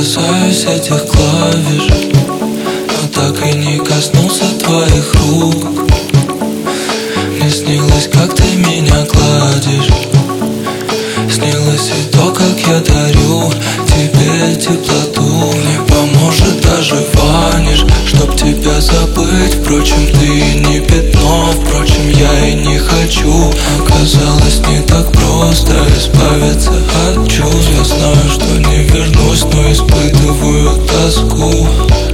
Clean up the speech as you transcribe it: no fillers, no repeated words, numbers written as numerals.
касаюсь этих клавиш, но так и не коснулся твоих рук. Мне снилось, как ты меня гладишь, снилось и то, как я дарю тебе теплоту. Не поможет даже ваниш, чтоб тебя забыть. Впрочем, ты не пятно, впрочем, я и не хочу. Оказалось, не так просто избавиться от чувств. Я знаю, что не вернусь, но испытываю тоску.